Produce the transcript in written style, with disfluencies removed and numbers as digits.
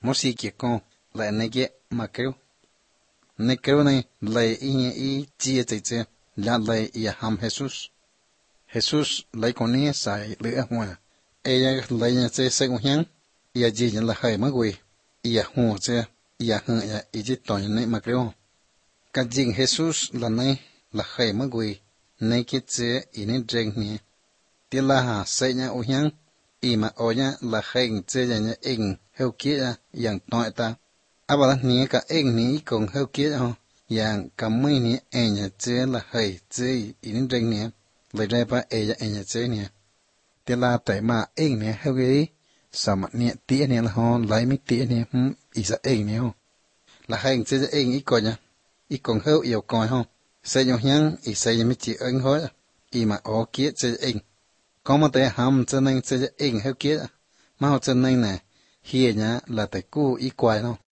si kia con lại này kia mà kêu này lấy ý chia chạy là lấy ý ham Jesus lấy con này sai lửa hoa ai lấy nhà chơi sai con nhang ý gì là hay mà quỳ ý hoa chơi ý hận ý chỉ toàn này mà kêu cái gì Jesus là này là hay mà quỳ này kia chơi ý này trăng nè tiếc là hà sai nhà ô nhang ý mà ô nhá là hay chơi nhà ing heo kiaอย่างน้อยตาà bà này cả anh này còn heo kia hoอย่างcả mấy này anh nhà chơi là hay chơi in rèn nè lấy ra ba anh nhà chơi nè tiếc là tại mà anh nè heo cái sao mà nè tía nè là ho lấy mấy tía nè ý sao anh nè ho là hay chơi anh ý coi nha ý còn heo yêu coi ho xây nhau nhang ý xây mấy chị anh thôi ý mà ô kia chơi anh có một tay hầm chơi nên chơi anh heo kia mà họ chơi nên nè hier nhá là tại cú ý quài đâu